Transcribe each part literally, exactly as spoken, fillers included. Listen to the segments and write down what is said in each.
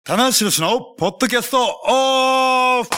棚橋宏のポッドキャストオフ。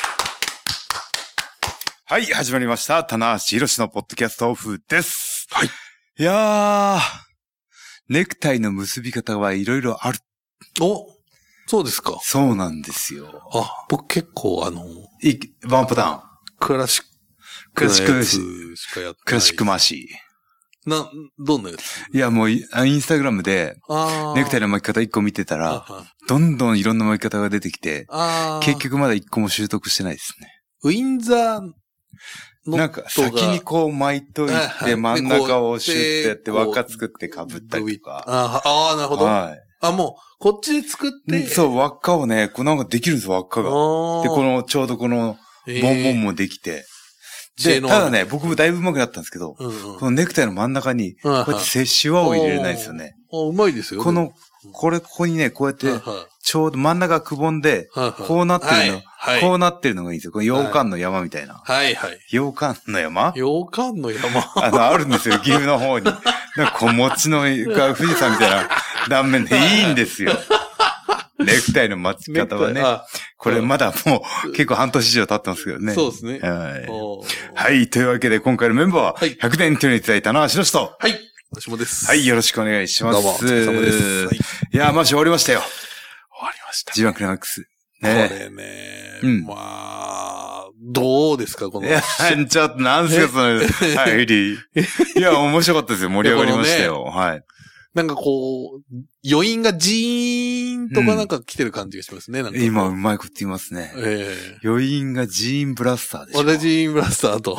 はい、始まりました。棚橋宏のポッドキャストオフです。 はい。 いやー、ネクタイの結び方はいろいろある。 お、そうですか。 そうなんですよ。 あ、僕結構あの、 いワンパターン。 クラシック。 クラシックしかやってない。 クラシックマシー。な、どんなやつ？ いや、もう、インスタグラムで、ネクタイの巻き方一個見てたら、どんどんいろんな巻き方が出てきて、結局まだ一個も習得してないですね。 ウィンザーのなんか先にこう巻いといて、真ん中をシュッてやって輪っか作って被ったりとか。 ああ、なるほど。はい。あ、もう、こっちで作って。 そう、輪っかをね、こうなんかできるんですよ、輪っかが。で、この、ちょうどこの、ボンボンもできて。で、ただね、僕もだいぶ上手くなったんですけど、うんうん、このネクタイの真ん中に、こうやって接シワを入れれないんですよね。 あ、うまいですよね。 この、これ、ここにね、こうやって、ちょうど真ん中がくぼんで、こうなってるの、はい、こうなってるのがいいんですよ。この羊羹の山みたいな。 はいはい。 羊羹の山羊羹の山あの、あるんですよ、岐阜の方に。なんか、こう、餅の、が富士山みたいな断面でいいんですよ。ネクタイの巻き方はね。これまだもう結構半年以上経ってますけどね。 そうですね。 はい。はい。というわけで今回のメンバーは、ひゃくねんというのにいただいたのはしろしと。 はい。私もです。 はい。よろしくお願いします。 どうも、お疲れ様です。はい、 いやー、マジ終わりましたよ。 終わりました、ね。 ジーワンクライマックス。ね。 これね、うん、まあ、どうですか、この。 いや、ちょっとなんすか、その、はい、いや、面白かったですよ。盛り上がりましたよ。はい。 なんかこう、余韻がジーンとかなんか来てる感じがしますね。うん、なんか今、うまいこと言いますね。ええー。余韻がジーンブラスターでしょ。 俺ジーンブラスターと。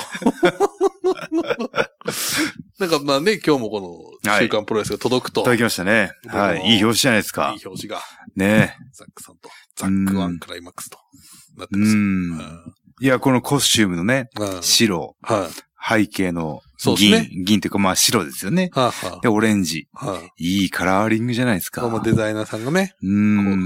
なんかまあね、今日もこの週刊プロレスが届くと。 届きましたね。はい。いい表紙じゃないですか。 いい表紙が。 ねザックさんと。ザックワンクライマックスと。なってます。うん。 いや、このコスチュームのね、白。はい。背景の銀、ね、銀というかまあ白ですよね。はあはあ、で、オレンジ、はあ。いいカラーリングじゃないですか。 まあデザイナーさんがね、うん。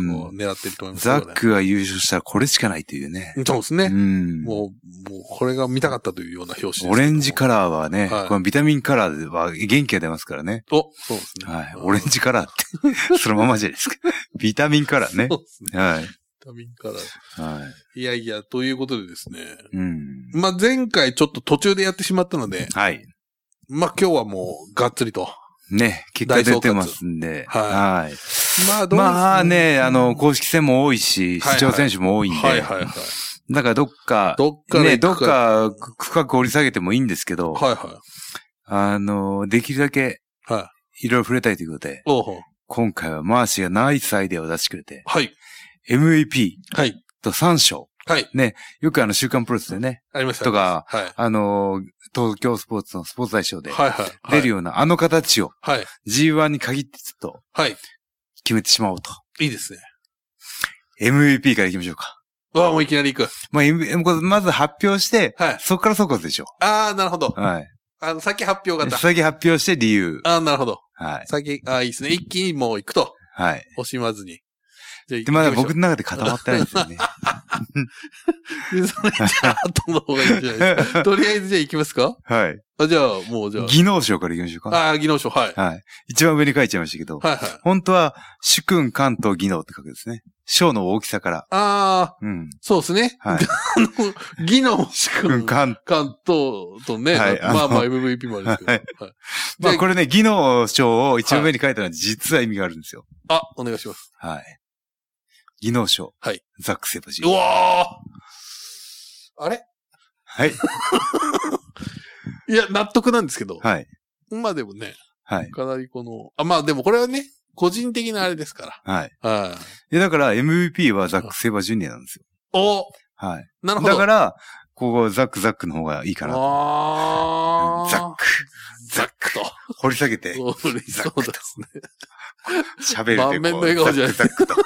こう狙ってると思います、 ね。ザックが優勝したらこれしかないというね。 そうですね。うん。もう、もうこれが見たかったというような表紙です。 オレンジカラーはね、はい、このビタミンカラーでは元気が出ますからね。 お、そうですね。 はい。オレンジカラーって、そのままじゃないですか。ビタミンカラーね。 そうですね。 はい。 ビタミンカラー。はい。いやいや、ということでですね。うん。まあ、前回ちょっと途中でやってしまったので。 はい。 まあ、今日はもう、がっつりと。 ね、結果出てますんで。 はい。 はい。 まあ、どうまあね、あの、公式戦も多いし、出場選手も多いんで。はいはいはい。だからどっか、 どっかね、どっか深く掘り下げてもいいんですけど。 はいはい。 あの、できるだけ、はい。いろいろ触れたいということで。おうほう。今回はマーシーがナイスアイデアを出してくれて。 はい。 エムブイピー。 はい。 とさん賞。 はい。 ね、よくあの、週刊プロレスでね。 ありました。 とか、 はい。 あの、東京スポーツのスポーツ大賞で。 はいはい。 出るようなあの形を。 はい。 ジーワン に限ってちょっと。 はい。 決めてしまおうと。 いいですね。 エムブイピー から行きましょうか。 わあ、もういきなり行く。 まあ、まず発表して、はい。そこからそこでしょ。 ああ、なるほど。 はい。 あの、先発表型。 先発表して理由。 ああ、なるほど。 はい。 先、ああ、いいですね。一気にもう行くと。 はい。 惜しまずに。 で、まだ僕の中で固まってないんですよね。 で、それじゃあ、後の方がいいんじゃないですか。とりあえずじゃあ行きますか？ はい。 あ、じゃあ、もうじゃあ。 技能賞から行きましょうか。 ああ、技能賞、はい。 はい。一番上に書いちゃいましたけど。 はいはい。 本当は、主君、関東、技能って書くんですね。賞の大きさから。 ああ。うん。そうですね。 はい。 あの、技能、主君、関東とね。はい。まあまあ エムブイピー もあるんですけど。はい。 まあこれね、技能賞を一番上に書いたのは実は意味があるんですよ。 あ、お願いします。 はい。技能賞。 はい。 ザックセバジ。 うわーあれはい。 いや、納得なんですけど。 はい。 まあでもね。 はい。 かなりこの、あ、まあでもこれはね、個人的なあれですから。 はい。 はい。 で、だから エムブイピー はザックセバジュニアなんですよ。 おはい。 なるほど。 だから、ここザックザックの方がいいかなと。 ああ。 ザック。 ザックと。 掘り下げて。 掘りそうですね。 喋る。 満面の笑顔じゃないザックと。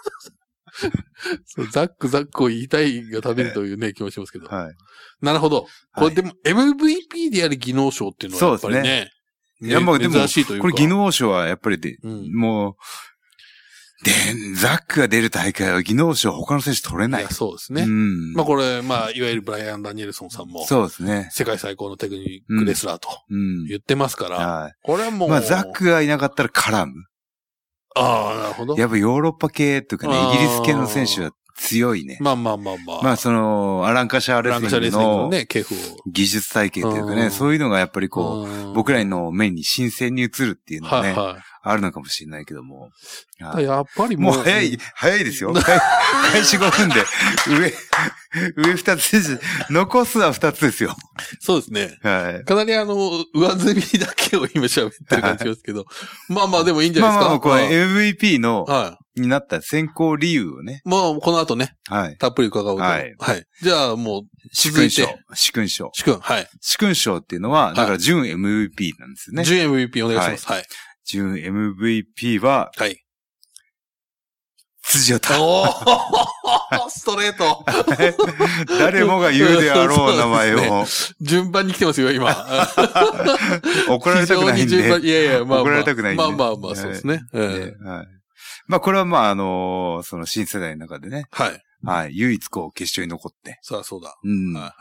そう、ザックザックを言いたいが食べるというね、気もしますけど。 はい。 なるほど。これでも エムブイピー でやる技能賞っていうのはやっぱりね。 いや、もうでも、 珍しいというか。 これ技能賞はやっぱりで、もう、で、ザックが出る大会は技能賞他の選手取れない。いや、 そうですね。うん。まあこれ、まあ、いわゆるブライアン・ダニエルソンさんも。 そうですね。 世界最高のテクニックレスラーと。言ってますから。 はい。 これはもう。 まあザックがいなかったら絡む。 ああ、なるほど。 やっぱヨーロッパ系というかね、イギリス系の選手は強いね。 まあまあまあまあ。 まあその、アランカシャーレスリングの技術体系というかね、そういうのがやっぱりこう、僕らの目に新鮮に映るっていうのがね、はいはい、あるのかもしれないけども。 やっぱりもう。 もう早い、早いですよ。開始ごふんで、上、上二つです。残すは二つですよ。 そうですね。 はい。 かなりあの、上積みだけを今喋ってる感じですけど。まあまあでもいいんじゃないですか。 まあまあ、これ エムブイピー の、はい。になった選考理由をね。 もうこの後ね。 はい。 たっぷり伺うと。はい。はい。じゃあもう、 主勲賞。主勲賞。 主勲。はい。 主勲賞っていうのは、だから準 エムブイピー なんですよね。 準 エムブイピー お願いします。はい。 準 エムブイピー は、 はい。 辻岡。 おーストレート。 誰もが言うであろう名前を。 ね、順番に来てますよ、今。 怒られたくないんで。 いやいや、まあ、まあ、 怒られたくないんで。 まあまあまあ、そうですね。はい。 はい、まあ、これはまあ、あのー、その新世代の中でね。 はい。 はい。唯一こう、決勝に残って。 そうそうだ。 うん。はい、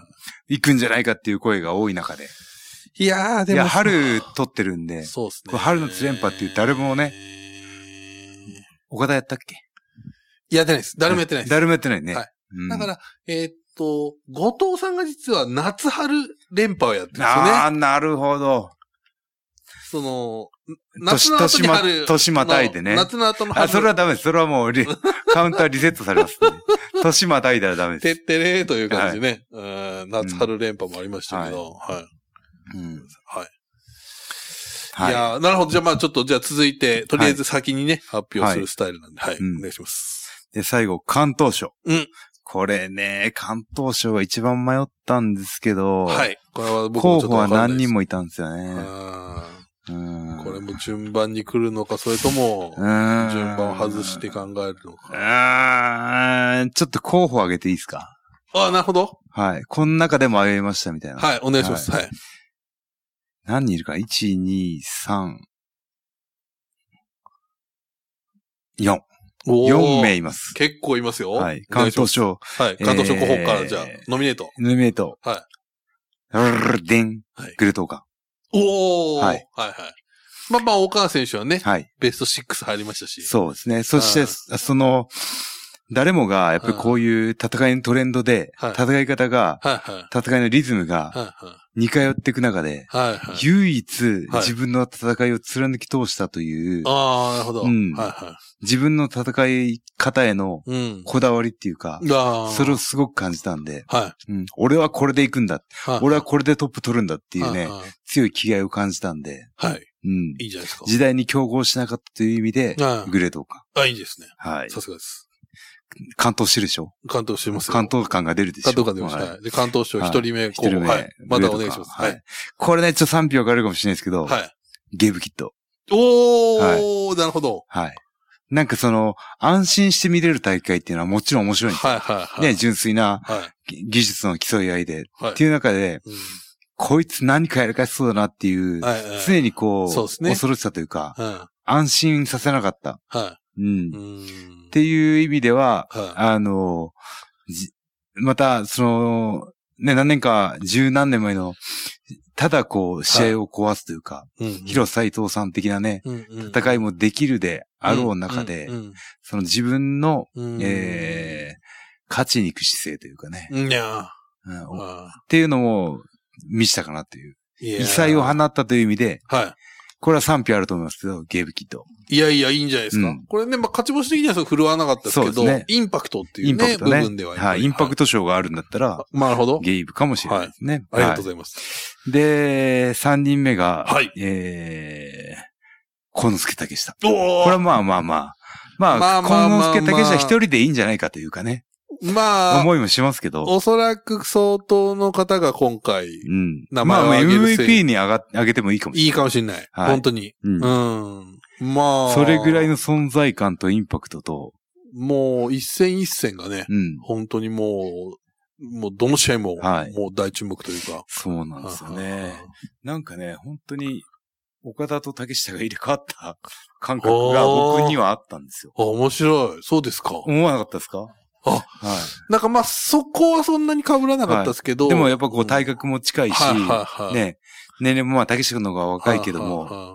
行くんじゃないかっていう声が多い中で。 いやー、でも。 いや、春取ってるんで。 そうですね。 春の連覇っていう誰もね。岡田やったっけ？ やってないです。誰もやってないです。 誰もやってないね。 はい。うん、だから、えー、っと、後藤さんが実は夏春連覇をやってるんですよね。 ああ、なるほど。 その、夏の後に春。 年またいでね。 夏の後の春。 あ、それはダメです。それはもうカウンターリセットされます、ね。年またいだらダメです。 てってれーという感じでね。はい、夏春連覇もありましたけど。うん、はい。うん。はい。はい、いやー、なるほど。じゃあまあちょっと、じゃあ続いて、とりあえず先にね、はい、発表するスタイルなんで、はい。はいうん、お願いします。 で、最後、関東賞。 うん。 これね、関東賞が一番迷ったんですけど。 はい。これは僕もちょっとわかんないです。候補は何人もいたんですよね。 うんこれも順番に来るのか、それとも、順番を外して考えるのか。 うん。ちょっと候補上げていいですか？ ああ、なるほど。 はい。この中でも上げましたみたいな。 はい、お願いします。はい。はい、 何人いるか ?いち、に、さん、よん。よんめいいます。 結構いますよ。 はい。関東賞。 はい。関東賞候補からじゃあ、ノミネート。 ノミネート。 はい。 でん。グレトーカ。 おー。 はい。 はいはい。まあまあ、大川選手はね。 はい。 ベストろく入りましたし。 そうですね。そして、その、誰もが、やっぱりこういう戦いのトレンドで、戦い方が、戦いのリズムが、似通っていく中で、唯一自分の戦いを貫き通したという、 ああ、なるほど。 自分の戦い方へのこだわりっていうか、それをすごく感じたんで、俺はこれで行くんだ。俺はこれでトップ取るんだっていうね、強い気概を感じたんで、 うん。いいじゃないですか。 時代に競合しなかったという意味で、グレートか。 あ、いいですね。 はい。 さすがです。 関東してるでしょ？ 関東してますよ。 関東感が出るでしょ？ 関東感出ます。はい。で、関東賞一人目、一人目。はい。まだお願いします。はい。 これね、ちょっと賛否分かれるかもしれないですけど、 はい。 ゲーブキッド。 おー、なるほど。 はい。なんかその、安心して見れる大会っていうのはもちろん面白いんですよ。 はいはいはい。 ね、純粋な技術の競い合いで。っていう中で、こいつ何かやらかしそうだなっていう、常にこう、恐ろしさというか、安心させなかった。 はい。 うん。っていう意味では、あの、また、その、ね、何年か、十何年前の、ただこう、試合を壊すというか、広斎藤さん的なね、戦いもできるであろう中で、その自分の、えー、勝ちに行く姿勢というかね。 いやっていうのも、見せたかなという。異彩を放ったという意味で、 はい。 これは賛否あると思いますけど、ゲーブキッド。 いやいや、いいんじゃないですか。うん、これね、まあ、勝ち星的には振るわなかったですけど、ね、インパクトっていうね、インパクトね部分では、 はい。インパクト賞があるんだったら、 なるほど。 ゲーブかもしれないですね。 はい。ありがとうございます。 はい、で、三人目が、 はい。 えー、幸之助武下。 おー。 これはまあまあまあ、まあ、まあ幸之助武下一人でいいんじゃないかというかね。 まあ、 思いもしますけど。 おそらく相当の方が今回、 うん。 名前を挙げる。 まあ、エムブイピー に上が、上げてもいいかもしれない。 いいかもしれない。はい、本当に。うん。うん、まあ。 それぐらいの存在感とインパクトと。 もう、一戦一戦がね、うん、本当にもう、もうどの試合も、はい、もう大注目というか。 そうなんですよね。なんかね、本当に、岡田と竹下が入れ替わった感覚が僕にはあったんですよ。 あ、面白い。そうですか。 思わなかったですか？ あ、はい。なんかまあ、そこはそんなに被らなかったですけど。はい、 でもやっぱこう体格も近いし、うん、はいはいはい、ね、年齢もまあ、竹下の方が若いけども、はいはいはい、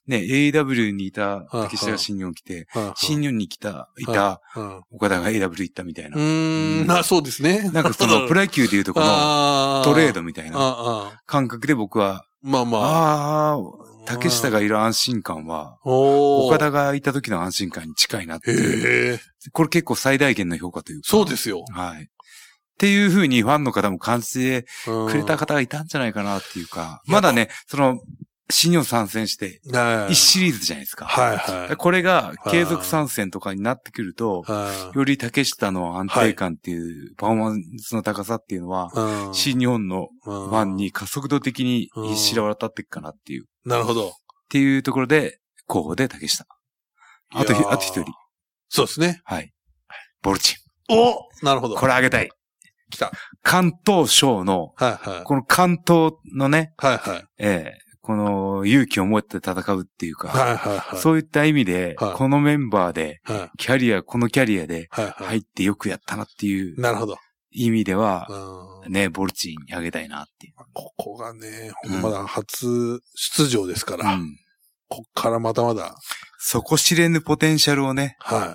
ね、エーイーダブリュー にいた竹下が新日本来て、新日本に来た、いた岡田が エーダブリュー 行ったみたいな。 うーん、あ、そうですね。 なんかそのプロ野球でいうとこのトレードみたいな感覚で僕は、 まあまあ。 ああ、竹下がいる安心感は、岡田がいた時の安心感に近いなっていう。これ結構最大限の評価というか。 そうですよ。 はい。っていう風にファンの方も感じてくれた方がいたんじゃないかなっていうか、まだね、その、新日本参戦して、一シリーズじゃないですか。 はいはい。 これが継続参戦とかになってくると、より竹下の安定感っていう、パフォーマンスの高さっていうのは、新日本のファンに加速度的に知ら渡っていくかなっていう。 なるほど。 っていうところで、候補で竹下。あと、あと一人。 そうですね。 はい。ボルチン。 おなるほど。 これあげたい。 来た。 関東賞の、 はいはい。 この関東のね、 はいはい。 ええこの勇気を持って戦うっていうか、 はいはいはい、 そういった意味で、 はい、 このメンバーで、 はい、 キャリア、このキャリアで入ってよくやったなっていう、 なるほど。 意味では、ね、ボルチンにあげたいなっていう。 ここがね、まだ初出場ですから、うん、こっからまだまだ。 底知れぬポテンシャルをね、 はい、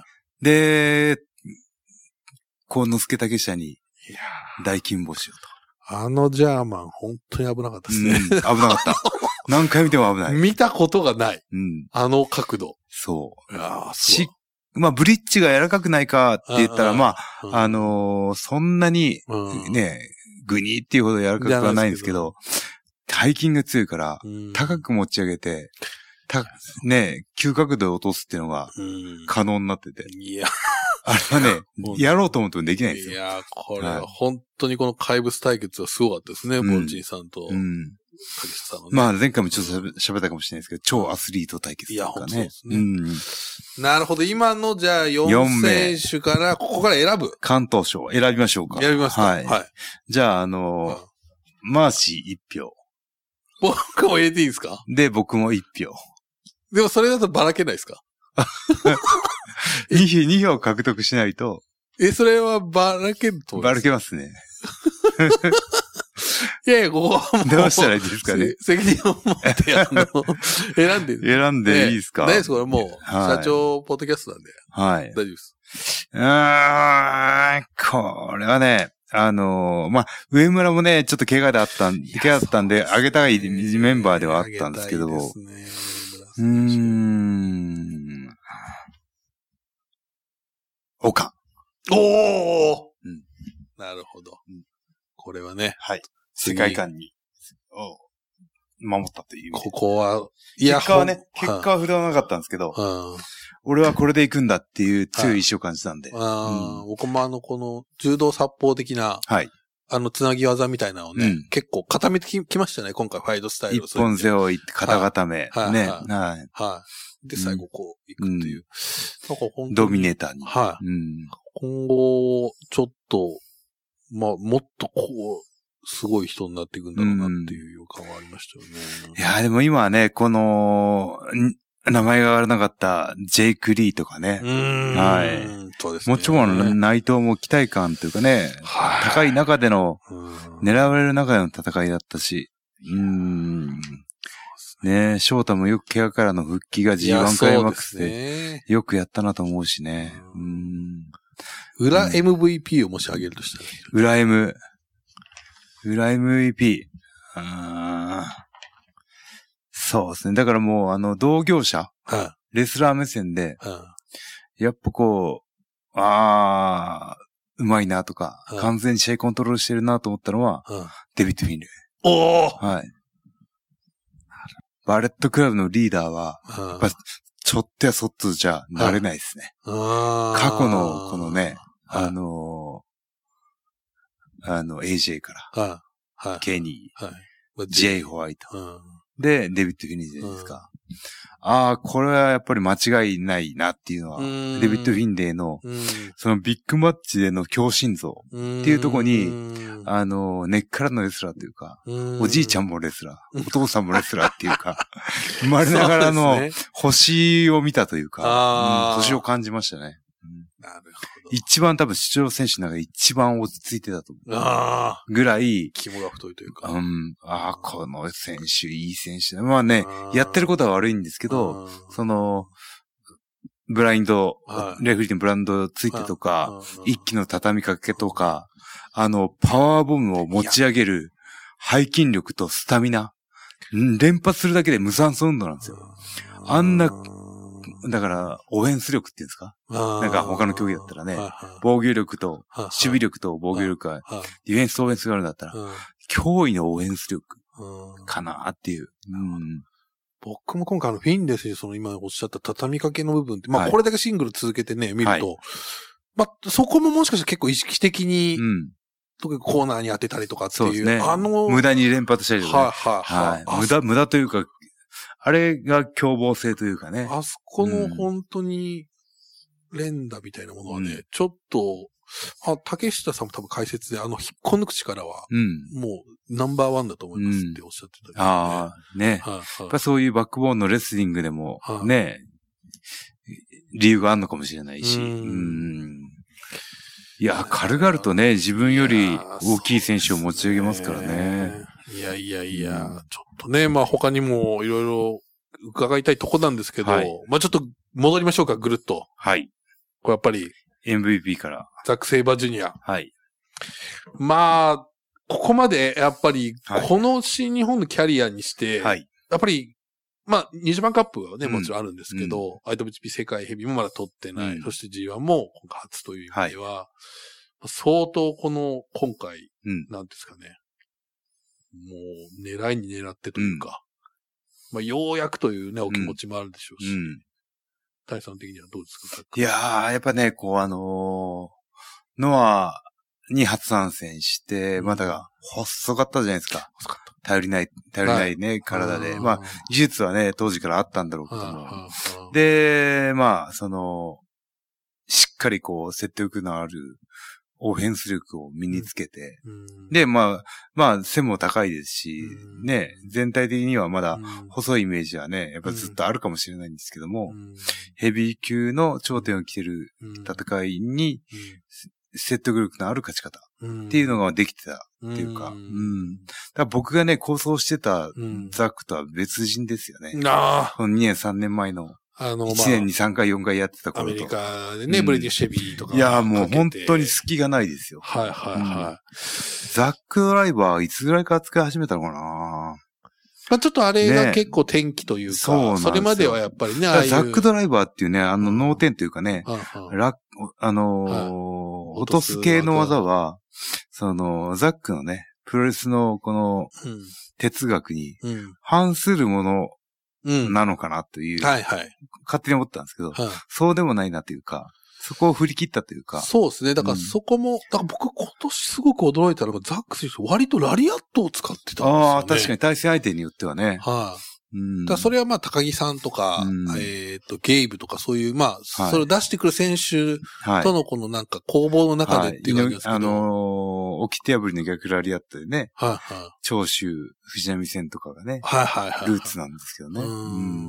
で、こう、のすけ竹下に大金星をと。 あのジャーマン、本当に危なかったですね。 うん、危なかった。何回見ても危ない。 見たことがない。 うん、 あの角度。 そう。 いやし、まあ、ブリッジが柔らかくないかって言ったら、まあ、あのー、そんなに、ね、グニーっていうほど柔らかくはないんですけど、背筋が強いから、高く持ち上げて、た、ね、急角度を落とすっていうのが可能になってて。 いや。 あれはね、やろうと思ってもできないんですよ。 いや、これは本当にこの怪物対決はすごかったですね、ボルチンさんと。 うん。 竹下さんはね。 まあ前回もちょっと喋ったかもしれないですけど、超アスリート対決とかね。いや、本当ですね。うん。 なるほど。今のじゃあよん選手から、ここから選ぶ。 関東賞選びましょうか。 選びますか。 はい。はい。じゃあ、あのー、マーシー一票。 僕も入れていいですか？ で、僕も一票。 でもそれだとばらけないですか？ に票、に票獲得しないと。 え、それはばらけるとばらけますね。 いやいや、ここはもう。 どうしたらいいですかね。 責任を持って、あの、選んで。 選んでいいですか？ 大丈夫です、これもう、社長ポッドキャストなんで。 はい。 大丈夫です。 うーん、これはね、あのー、まあ、上村もね、ちょっと怪我であったん、怪我だったんで、あげたいメンバーではあったんですけど、うーん。岡。 おー、うん、なるほど。これはね。 はい。世界観に、を守ったという。 ここは、 いや、結果はね、結果は振らなかったんですけど、 うん、 俺はこれで行くんだっていう強い意志を感じたんで。 うん、僕もあの、この柔道殺法的な、 はい。 あの、つなぎ技みたいなのをね、うん、結構固めてきましたね、今回ファイトスタイルを。 一本背負い、肩固め、 はい、 ね。 はい。 はい。 はい。で、最後こう、行くっていう。うん、なんか本当にドミネーターに。 はい。 うん、 今後、ちょっと、まあ、もっとこう、すごい人になっていくんだろうなっていう予感はありましたよね。 うん、いや、でも今はね、この、名前が上がらなかったジェイク・リーとかね。 うーんはい。 そうですね。 もちろん内藤も期待感というかね、高い中での、狙われる中での戦いだったし、うーん。ね、翔太もよく怪我からの復帰が ジーワン クライマックスでよくやったなと思うしね。うーん。 裏 エムブイピー をもし上げるとしたら。 裏 M。裏 エムブイピー。あーそうですね。だからもう、あの、同業者、 はい、 レスラー目線で、 はい、 やっぱこう、あー、うまいなとか、はい、完全に試合コントロールしてるなと思ったのは、 はい、 デビッド・フィンレイ。 おーはい。バレットクラブのリーダーは、 はい、 やっぱちょっとやそっとじゃなれないですね。 はい、 過去の、このね、あのー、あの、エージェー から、 はいはい、 ケニー、 はい、 ジェイ・ホワイト、 うんで、デビッド・フィンレイじゃないですか。うん、ああ、これはやっぱり間違いないなっていうのは、デビッド・フィンレイの、そのビッグマッチでの強心臓っていうところに、あの、根っからのレスラーというか、おじいちゃんもレスラー、お父さんもレスラーっていうか、生まれながらの星を見たというか、うん、星を感じましたね。 なるほど。 一番多分主張選手の中で一番落ち着いてたと思う。 ああ。 ぐらい。 肝が太いというか。 うん。ああ、この選手、いい選手だ。まあね、やってることは悪いんですけど、その、ブラインド、はい、レフリーのブランドついてとか、一気の畳みかけとか、あの、パワーボムを持ち上げる背筋力とスタミナ。連発するだけで無酸素運動なんですよ。あんな、だから、オフェンス力っていうんですか？なんか他の競技だったらね、防御力と、守備力と防御力が、ディフェンスとオフェンスがあるんだったら、驚異のオフェンス力かなっていう。うん僕も今回あのフィンレスにその今おっしゃった畳みかけの部分って、まあこれだけシングル続けてね、見ると、まあそこももしかしたら結構意識的に、特にコーナーに当てたりとかっていう、 ね、あの、無駄に連発したりとか、ね。はいはいはい。無駄、無駄というか、あれが凶暴性というかね。 あそこの本当に連打みたいなものはね、うん、ちょっと、あ、竹下さんも多分解説であの引っこ抜く力は、うん、もうナンバーワンだと思いますっておっしゃってたけど、ね、 うん、ああ、ね。はあはあ、やっぱそういうバックボーンのレスリングでも、はあ、ね、理由があるのかもしれないし。うんうんいや、軽々とね、自分より大きい選手を持ち上げますからね。 いやいやいや、うん、ちょっとね、まあ他にもいろいろ伺いたいとこなんですけど、はい、まあちょっと戻りましょうか、ぐるっと。 はい。 これやっぱり。 エムブイピー から。 ザック・セイバージュニア。 はい。 まあ、ここまでやっぱり、この新日本のキャリアにして、はい、やっぱり、まあ、にじゅうばんカップはね、もちろんあるんですけど、うん、アイダブリューピー 世界ヘビーもまだ取ってない。うん、そして ジーワン も今回初という意味では、はい、相当この、今回、うん、なんですかね。もう、狙いに狙ってというか、うん、まあ、ようやくというね、お気持ちもあるでしょうし、うん大さん的にはどうですか？ いやー、やっぱね、こうあのー、ノアに初参戦して、うん、まだ細かったじゃないですか。 細かった。 頼りない、頼りないね、はい、体で。まあ、技術はね、当時からあったんだろうけども。で、まあ、その、しっかりこう、説得のあるオフェンス力を身につけて。うん、で、まあ、まあ、背も高いですし、うん、ね、全体的にはまだ細いイメージはね、やっぱずっとあるかもしれないんですけども、うん、ヘビー級の頂点を着てる戦いに、説得力のある勝ち方っていうのができてたっていうか、うん、だから僕がね、構想してたザックとは別人ですよね。 うん、あこのにねんさんねんまえの。あの、まあ、いちねんにさんかいよんかいやってた頃と。 アメリカでね、うん、ブレディ・シェビーとか。 いや、もう本当に隙がないですよ。 はいはいはい。うん、 ザックドライバーいつぐらいから使い始めたのかなまあ、ちょっとあれが結構転機というか、ね、そうなんですよ。それまではやっぱりね、ああいうザックドライバーっていうね、あの脳天というかね、うん、ラあのーはい、落とす系の技は、その、ザックのね、プロレスのこの哲学に反するもの、なのかなという、うん、はいはい。勝手に思ったんですけど、はい、そうでもないなというか、そこを振り切ったというか。 そうですね。だからそこも、うん、だから僕今年すごく驚いたのが、ザック選手割とラリアットを使ってたんですよね。ああ、 確かに対戦相手によってはね。 はい、うん。だからそれはまあ高木さんとか、うん、えっ、ー、と、ゲイブとかそういう、まあ、はい、それを出してくる選手とのこのなんか攻防の中でっていう感じですけど。はい、 あのー、起きて破りの逆ラリアットでね。はいはい。長州、藤波戦とかがね。はいはいはい。ルーツなんですけどね。うん。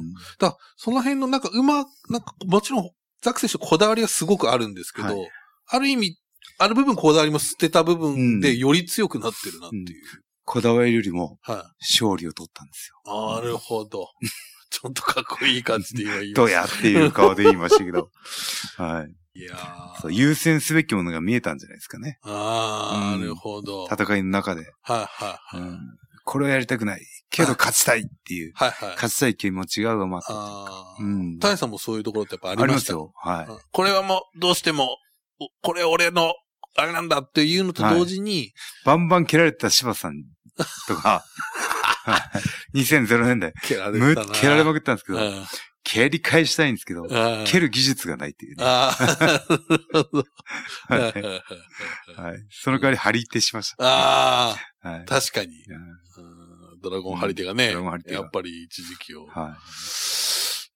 だからその辺のなんかうま、なんかもちろん、ザック選手こだわりがすごくあるんですけど、はい、ある意味、ある部分こだわりも捨てた部分でより強くなってるなっていう。うんうん、 こだわりよりも、勝利を取ったんですよ。 はい、なるほど。ちょっとかっこいい感じで今言いました。 どうやっていう顔で言いましたけど。はい。いやそう優先すべきものが見えたんじゃないですかね。 ああ、うん、なるほど。 戦いの中で。 はいはいはい。うんこれをやりたくない。けど勝ちたいっていう。はいはい。勝ちたい気持ちが上回った。 ああ。うん。タイさんもそういうところってやっぱありました？ ありますよ。はい。 これはもう、どうしても、これ俺の、あれなんだっていうのと同時に。はい、 バンバン蹴られてた柴さんとか、にせんねんだい。蹴られてたな。蹴られまくったんですけど、蹴り返したいんですけど、蹴る技術がないっていうね。ああ。はい。その代わり張り手しました。 ああ。はい、確かに。ドラゴン張り手がね、うん、やっぱり一時期を。はい、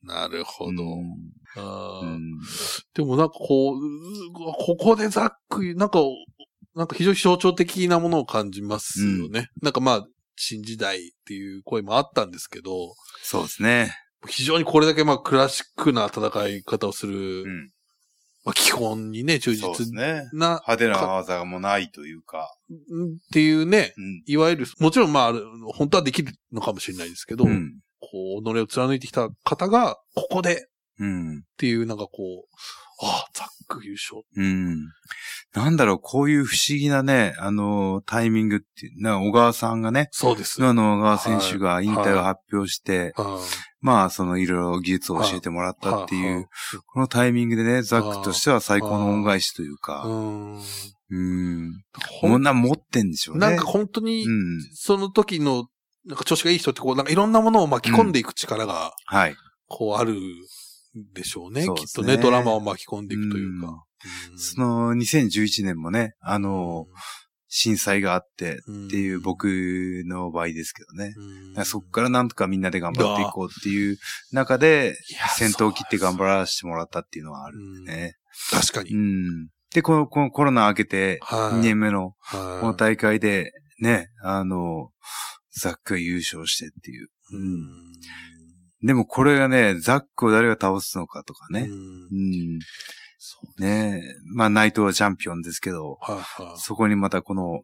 なるほど。うんあうん、でもなんかこう、ここでざっくり、なんか、なんか非常に象徴的なものを感じますよね。うん、なんかまあ、新時代っていう声もあったんですけど。 そうですね。 非常にこれだけまあクラシックな戦い方をする、うん、 まあ、基本にね、忠実な。そうですね。 派手な技がもうないというか。 っていうね、うん、いわゆる、もちろんまあ、本当はできるのかもしれないですけど、うん、こう、己を貫いてきた方が、ここで、うん、っていう、なんかこう、ああ、ザック優勝。 うん。なんだろう、こういう不思議なね、あの、タイミングっていう、な小川さんがね、 そうです。 あの、小川選手が引退を発表して、はいはい、まあ、そのいろいろ技術を教えてもらったっていう、はいはい、このタイミングでね、ザックとしては最高の恩返しというか、うん。うん。こんな持ってんでしょうね。 なんか本当に、うん、その時の、なんか調子がいい人ってこう、なんかいろんなものを巻き込んでいく力が、うん、はい。こうあるでしょうね。そうですね。きっとね、ドラマを巻き込んでいくというか。 うん、そのにせんじゅういちねんもね、あの、うん、震災があってっていう僕の場合ですけどね。うん、そこからなんとかみんなで頑張っていこうっていう中で、先頭を切って頑張らせてもらったっていうのはあるんでね。 うん、確かに。 うん、で、この、このコロナ明けてにねんめのこの大会でね、あの、ザックが優勝してっていう。うんでもこれがね、ザックを誰が倒すのかとかね。うん。うん、そうねえ。まあ、内藤はチャンピオンですけど、はあはあ、そこにまたこの、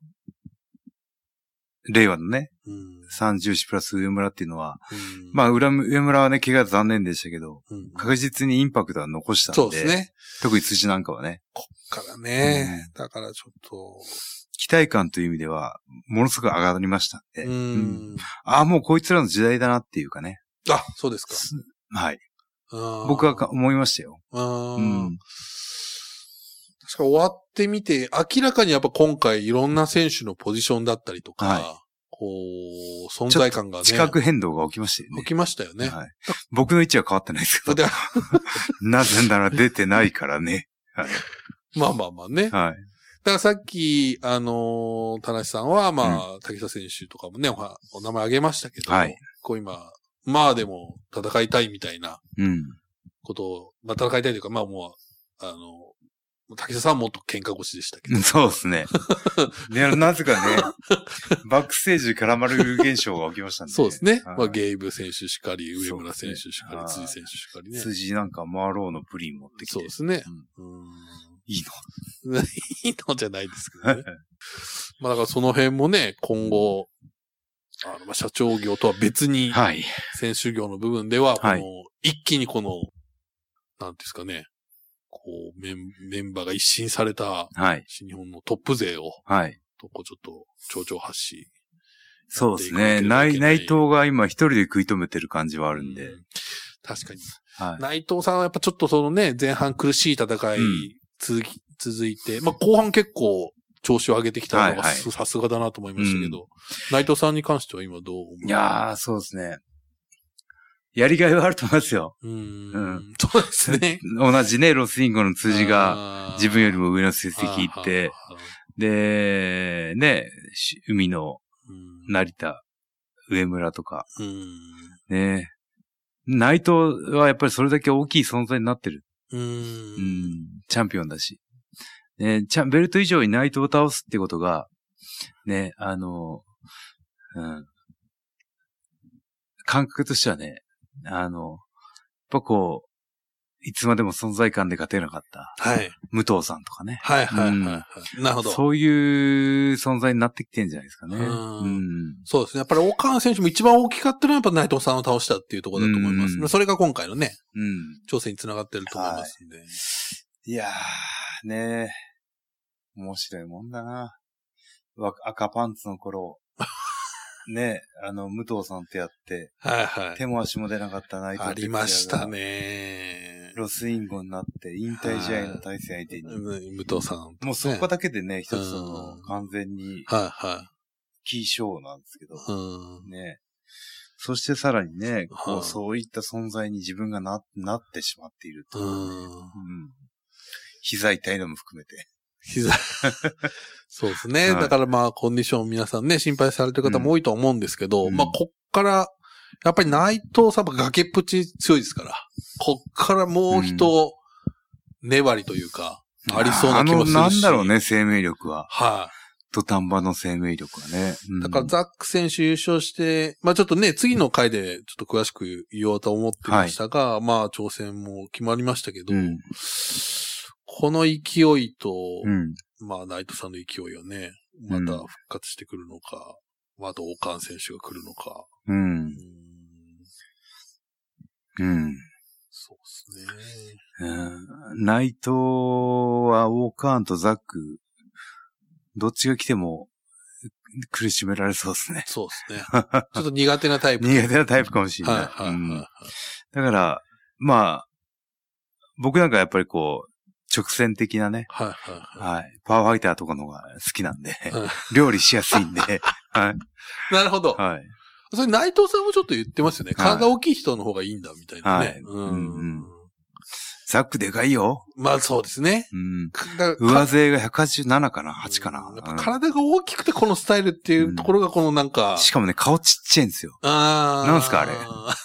令和のね、うん、さんじゅうよんプラス上村っていうのは、うん、まあ、上村はね、怪我残念でしたけど、うん、確実にインパクトは残したんで、そうですね。特に辻なんかはね。 こっからね、うん、だからちょっと、 期待感という意味では、ものすごく上がりましたんで、うんうん、ああ、もうこいつらの時代だなっていうかね。 あ、そうですか。 はい。僕は思いましたよ。うん、 確か終わってみて、明らかにやっぱ今回いろんな選手のポジションだったりとか、はい、こう、存在感がね。 地殻変動が起きましたよね。 起きましたよね。はい、 僕の位置は変わってないですけど。なぜなら出てないからね。はい、 まあまあまあね。はい。だからさっき、あのー、田無さんは、まあ、うん、竹下選手とかもね、お, お名前挙げましたけど、はい、こう今、まあでも戦いたいみたいなことを、うん、まあ戦いたいというか、まあもう、あの、竹下さんはもっと喧嘩腰でしたけど。 そうですね。ね、なぜかね、バックステージで絡まれる現象が起きましたね。 そうですね。まあゲイブ選手しかり、上村選手しかり、ね、辻選手しかりね。 辻なんかマーローのプリン持ってきて。 そうですね。うん、うんいいのいいのじゃないですけどね。まあだからその辺もね、今後、あの、まあ、社長業とは別に、はい。選手業の部分では、この、はい、一気にこの、なんですかね、こう、メン、メンバーが一新された、はい。新日本のトップ勢を、はい。と、こう、ちょっと、丁々発し。 そうですね。内、内藤が今一人で食い止めてる感じはあるんで。うん、 確かに。はい。内藤さんはやっぱちょっとそのね、前半苦しい戦い、続き、うん、続いて、まあ、後半結構、調子を上げてきたのがさすがだなと思いましたけど、うん、内藤さんに関しては今どう思う？ いやー、そうですね。やりがいはあると思いますよ。 うーんうん、そうですね。 同じね、ロスインゴの辻が自分よりも上の成績いって、で、ね、海の成田、上村とか、うんね、内藤はやっぱりそれだけ大きい存在になってる。うんうん、チャンピオンだし。ね、チャン、ベルト以上に内藤を倒すってことが、ね、あの、うん、感覚としてはね、あの、やっぱこう、いつまでも存在感で勝てなかった。はい。武藤さんとかね。 はいはいはい、はいうん。なるほど。 そういう存在になってきてんじゃないですかね。うん,、 うん。そうですね。やっぱり岡野選手も一番大きかったのはやっぱ内藤さんを倒したっていうところだと思います。うん、それが今回のね、うん、挑戦につながってると思いますんで。はいいやー、ねー。面白いもんだな。赤パンツの頃、ね、あの、武藤さんとやって、はいはい。手も足も出なかった内藤ありましたね。 ロスインゴになって、引退試合の対戦相手に。 武藤さん、ね。 もうそこだけでね、一つの完全に、はいはい。キーショーなんですけど、うん、ね。そしてさらにね、こう、そういった存在に自分がな、なってしまっていると、ね。うん。うん膝痛いのも含めて。 膝。そうですね、はい。だからまあ、コンディション皆さんね、心配されてる方も多いと思うんですけど、うん、まあ、こっから、やっぱり内藤さんは崖っぷち強いですから、こっからもう一、粘りというか、うん、ありそうな気もするし。 あの、なんだろうね、生命力は。はい、土壇場の生命力はね。 うん、だからザック選手優勝して、まあちょっとね、次の回でちょっと詳しく言おうと思ってましたが、はい、まあ挑戦も決まりましたけど、うんこの勢いと、 うん、 まあ、ナイトさんの勢いはね、また復活してくるのか、うん、あと、オカン選手が来るのか。 うん。うん。 そうですね。 うん、ナイトはオーカーンとザック、どっちが来ても苦しめられそうですね。 そうですね。ちょっと苦手なタイプ。 苦手なタイプかもしれない。はいはいはいはい、だから、まあ、僕なんかやっぱりこう、直線的なね。 はいはいはい。 はい。パワーファイターとかの方が好きなんで、はい、料理しやすいんで。はい。 なるほど。 はい。 それ内藤さんもちょっと言ってますよね。はい、体大きい人の方がいいんだみたいなね。はい。うん、 うん。ザックでかいよ。 まあそうですね。 うん。上背がひゃくはちじゅうななかな ?はち かな、 やっぱ体が大きくてこのスタイルっていうところがこのなんか。うん、 しかもね、顔ちっちゃいんですよ。 ああ。 なんすかあれ。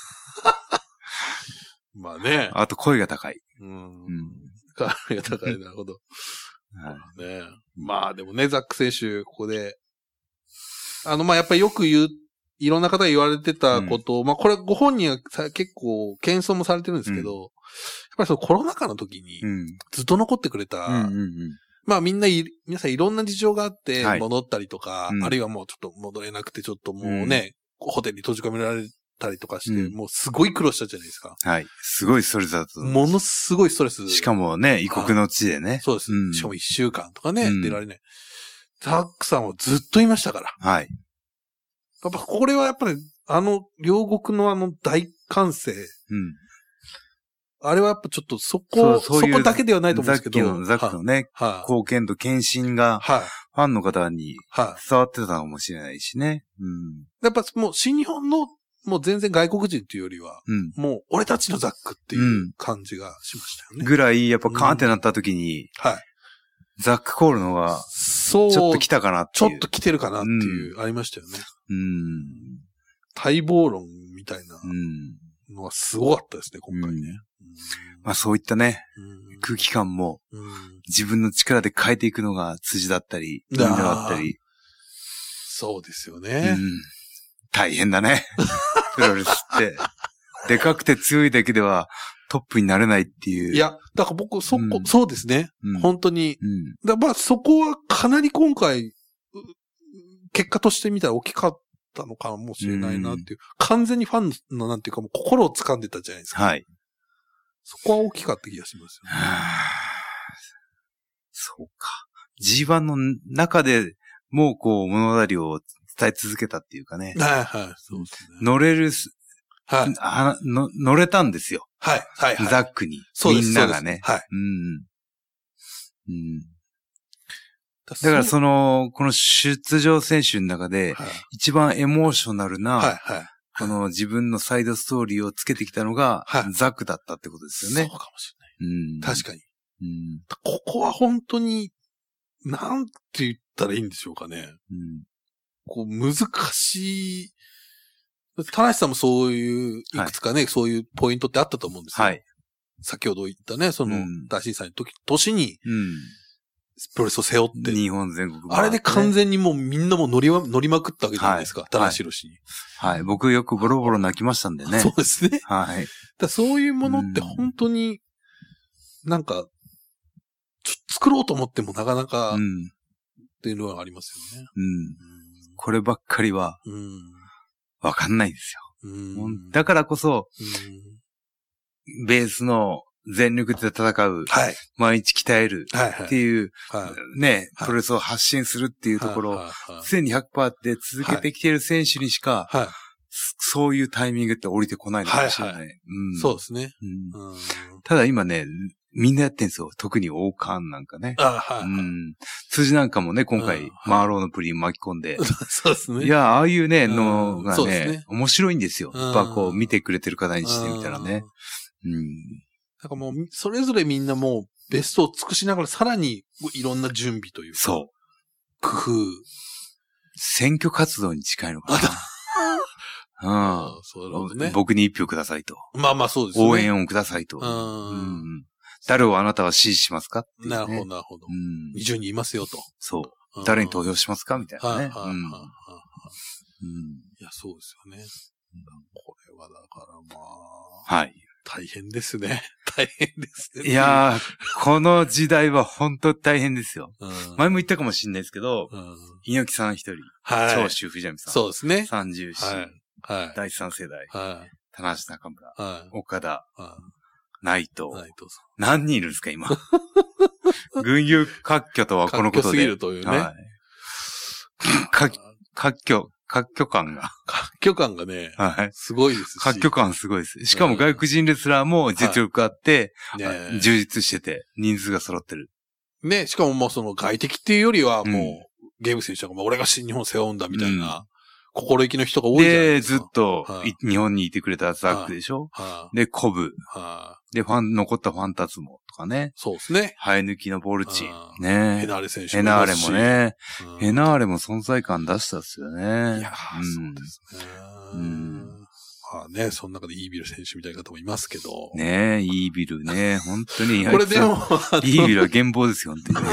まあね。 あと声が高い。 うん。うん、声が高い、なるほど。はい。ね。まあでもね、ザック選手、ここで。あの、まあやっぱりよく言う、いろんな方が言われてたことを、うん、まあこれご本人は結構謙遜もされてるんですけど、うん、やっぱりそのコロナ禍の時にずっと残ってくれた、うんうんうん、まあみんない皆さんいろんな事情があって戻ったりとか、はい、あるいはもうちょっと戻れなくてちょっともうね、うん、ホテルに閉じ込められたりとかして、うん、もうすごい苦労したじゃないですか。 はい。すごいストレスだと。 ものすごいストレス。 しかもね、異国の地でね。 そうです、うん。しかも一週間とかね、うん、出られない。ザックさんはずっといましたから。 はい。 やっぱこれはやっぱり、あの、両国のあの大歓声。うん。あれはやっぱちょっとそこ、そ, そこだけではないと思うんですけど。 ザッキの、ザックのね、は貢献度、献身が、ファンの方に伝わってたかもしれないしね。うん。 やっぱもう新日本の、もう全然外国人っていうよりは、うん、もう俺たちのザックっていう感じがしましたよね。 ぐらい、やっぱカーンってなった時に、うん、はい。ザックコールの方が、そう。ちょっと来たかなっていう。 ちょっと来てるかなっていう、うん、ありましたよね。うん。待望論みたいなのはすごかったですね、今回ね。うん、 まあそういったね、うん、空気感も、うん、自分の力で変えていくのが辻だったり、みんなだったり。 そうですよね。うん、 大変だね。プロレスって。でかくて強いだけではトップになれないっていう。 いや、だから僕、そこ、うん、そうですね。うん、本当に。うん、だまあそこはかなり今回、結果として見たら大きかったのかもしれないなっていう。うん、完全にファンのなんていうかもう心を掴んでたじゃないですか。はい。そこは大きかった気がしますよね。 そうか。ジーワン の中でもうこう物語を伝え続けたっていうかね。 はいはい。そうですね。 乗れる、はい。あの乗れたんですよ。 はいはいはい。 ザックに。 そうです。 みんながね。はい。うん。うん。だからその、この出場選手の中で、一番エモーショナルな、はいはい、この自分のサイドストーリーをつけてきたのが、はい、ザックだったってことですよね。 そうかもしれない。うん、確かに、うん。ここは本当に、なんて言ったらいいんでしょうかね。うん、こう難しい。田無さんもそういう、いくつかね、はい、そういうポイントってあったと思うんですよ。はい、先ほど言ったね、その、大震災の時、年に、うんプロレスを背負って。 日本全国、ね。 あれで完全にもうみんなも乗りま、乗りまくったわけじゃないですか。田中宏に。 はい。僕よくボロボロ泣きましたんでね。 そうですね。 はい。 だそういうものって本当に、なんか、ちょ作ろうと思ってもなかなか、っていうのはありますよね。うん。うん、 こればっかりは、うん、わかんないですよ。うん、だからこそ、うん、ベースの、全力で戦う。はい。毎日鍛える。はい。っていう、はい、ね、はい、プロレスを発信するっていうところ、はい、常に ひゃくパーセント で続けてきている選手にしか、はい。そういうタイミングって降りてこないのかもしれない。はいはいうん、そうですね、 うん。ただ今ね、みんなやってんですよ。特にオーカーンなんかね。あはい、はい。うん。辻なんかもね、今回、マーローのプリン巻き込んで。 そうですね。 いや、ああいうね、のがね、ね面白いんですよ。やっぱこう、見てくれてる方にしてみたらね。うん。 なんかもう、それぞれみんなもう、ベストを尽くしながら、さらに、いろんな準備というか。そう。工夫。 選挙活動に近いのかな。うん。そうね。僕に一票くださいと。 まあまあそうですね。 応援をくださいと。うん。誰をあなたは支持しますかっていう、ね。 なるほど、なるほど。うん。にじゅうにんいますよと。 そう。誰に投票しますかみたいなね。はいはいはい。うん。いや、そうですよね。これはだからまあ。はい。 大変ですね。大変ですね。 いやー、この時代は本当大変ですよ。うん、前も言ったかもしれないですけど、うん、猪木さん一人、はい、長州藤波さん。 そうですね。 三重師、はいはい、第三世代、はい、棚橋中村、はい、岡田、はい、内藤。内藤さん。何人いるんですか、今。群雄割拠とはこのことで。割拠すぎるというね。はい、割拠。割拠感が。 割拠感がね、はい、すごいですし。 割拠感すごいです。しかも外国人レスラーも実力あって、はいね、充実してて、人数が揃ってる。 ね、しかももうその外敵っていうよりはもう、うん、ゲーム選手がもう俺が新日本背負うんだみたいな、うん、心意気の人が多いじゃないですか。 で、ずっと、はあ、日本にいてくれたザックでしょ、はあ、で、コブ、はあ。で、ファン、残ったファンタズモとかね。 そうですね。 生え抜きのボルチ。ねヘナーレ選手もヘナーレもね。ヘナーレも存在感出したっすよね。いやー、 うん、そうですね。うん。まあね、その中でイービル選手みたいな方もいますけど。 ねえ、イービルね。本当に。 これでも、 イービルは幻望ですよ、本当にね。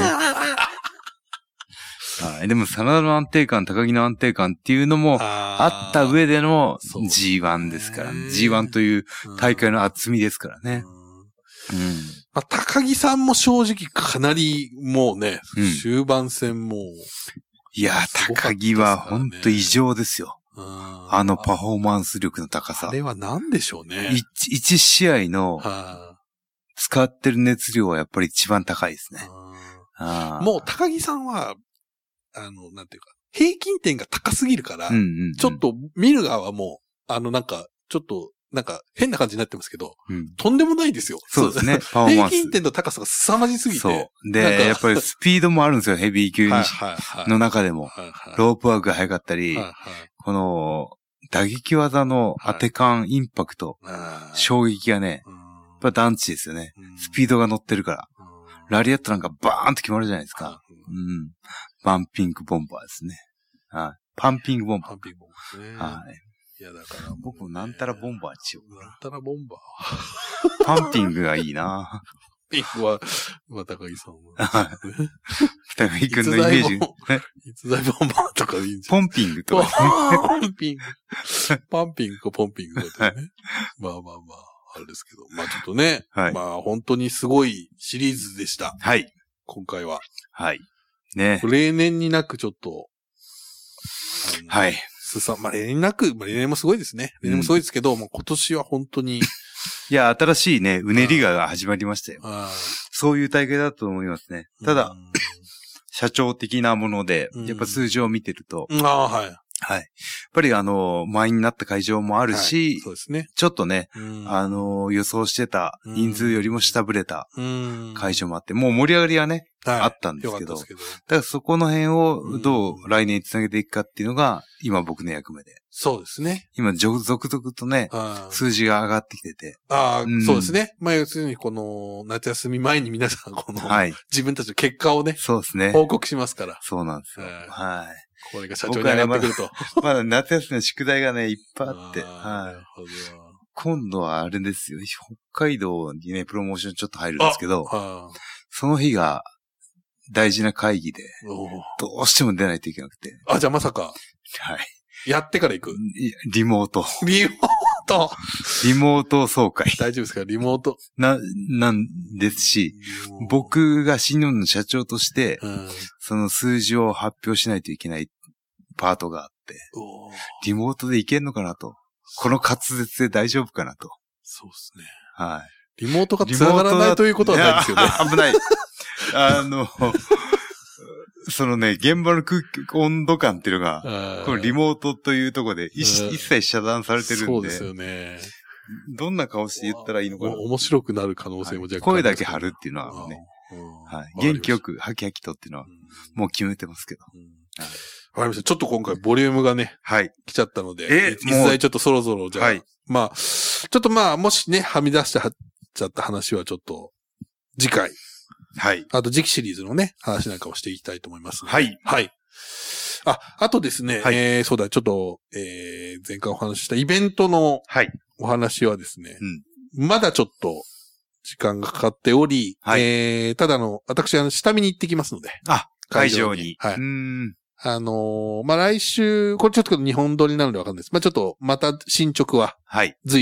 はい。でも、真田の安定感、高木の安定感っていうのもあった上での ジーワン ですから、ね、ジーワン という大会の厚みですからね。うん。 まあ、高木さんも正直かなりもうね、うん、終盤戦も。 いや、高木は本当異常ですよ。あのパフォーマンス力の高さ。 あれは何でしょうね。 一、一試合の使ってる熱量はやっぱり一番高いですね。 もう高木さんは、あの、なんていうか、平均点が高すぎるから、うんうんうん、ちょっと見る側はもう、あのなんか、ちょっと、なんか変な感じになってますけど、うん、とんでもないですよ。 そうですね。 パフォーマンス。平均点の高さが凄まじすぎて。そう。で、やっぱりスピードもあるんですよ、ヘビー級にはいはい、はい、の中でも、はいはい。ロープワークが速かったり、はいはい、この打撃技の当て感、はい、インパクト、衝撃がね、やっぱ団地ですよね。スピードが乗ってるから。ラリアットなんかバーンと決まるじゃないですか。うん。バンピングボンバーですね。はい。パンピングボンバー。 パンピングボンバーですね。 はい。 いや、だから、ね。 僕もなんたらボンバーしよう。 なんたらボンバー。パンピングがいいなパンピングは、まあ、高木さんは。 はい。高木くんのイメージ。 逸材ボンバーとかいいんですよ。ポンピングとか、ね。 パンピング。パンピングかポンピングだとね。はい、まあまあまあ。あれですけど。まあちょっとね。はい。まあ本当にすごいシリーズでした。 はい。 今回は。 はい。ね。 例年になくちょっと。 はい。 すさ、まあ例年なく、まあ例年もすごいですね。例年もすごいですけど、うん、もう今年は本当に。 いや、新しいね、うねりが始まりましたよ。そういう大会だと思いますね。ただ、社長的なもので、やっぱ数字を見てると。 ああ、はい。 はい。やっぱりあの、満員になった会場もあるし、はい、 そうですね。 ちょっとね、あの、予想してた人数よりも下振れた会場もあって、もう盛り上がりはね、はい、あったんですけど、だからそこの辺をどう来年につなげていくかっていうのが、今僕の役目で。 そうですね。 今、続々とね、数字が上がってきてて。 ああ、うん、そうですね。まあ、要するにこの、夏休み前に皆さん、この、はい、自分たちの結果をね、 そうですね。 報告しますから。 そうなんですよ。はい。 これが社長に上がってくると。 ね、まだ、まだ夏休みの宿題がね、いっぱいあって。はい。なるほど。今度はあれですよ。北海道にね、プロモーションちょっと入るんですけど、その日が大事な会議で、どうしても出ないといけなくて。 あ、じゃあまさか。 はい。 やってから行くリモート。 リモートリモート総会。 大丈夫ですかリモート。 な、なんですし、僕が新日本の社長として、うん、その数字を発表しないといけないパートがあって、リモートでいけんのかなと。この滑舌で大丈夫かなと。 そうですね。 はい。 リモートが繋がらないということはないですよね。 危ない。あの、そのね、現場の空気、温度感っていうのが、このリモートというところで一切遮断されてるんで。 そうですよね。 どんな顔して言ったらいいのかな。 面白くなる可能性もじゃあ、 声だけ張るっていうのはね。はい。元気よく、ハキハキとっていうのは、もう決めてますけど。 わかりました。ちょっと今回ボリュームがね、 はい。 来ちゃったので、え、実際ちょっとそろそろじゃあ、はい。まあ、ちょっとまあ、もしね、はみ出してはっちゃった話はちょっと、次回。 はい。 あと次期シリーズのね、話なんかをしていきたいと思いますので。 はい。 はい。あ、あとですね、はい、えー、そうだ、ちょっと、えー、前回お話ししたイベントの、はい。お話はですね、うん、まだちょっと、時間がかかっており、はい。えー、ただの、私、あの、下見に行ってきますので。 あ、会場に。 はい。うーん。あのー、まあ、来週、これちょっと日本撮りなのでわかんないです。まあ、ちょっと、また進捗は、はい。随時、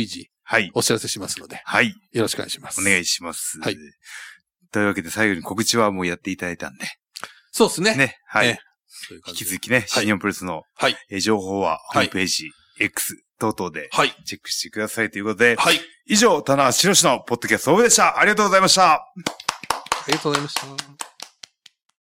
はい。お知らせしますので。 はい。 よろしくお願いします。 お願いします。はい。というわけで最後に告知はもうやっていただいたんで。 そうですね。 ね。はい。えー、引き続きね、新日本プロレスの、はい、えー、情報はホームページ、はい、X 等々で、はい。チェックしてくださいということで、はい。以上、棚橋宏のポッドキャストオフでした。ありがとうございました。ありがとうございました。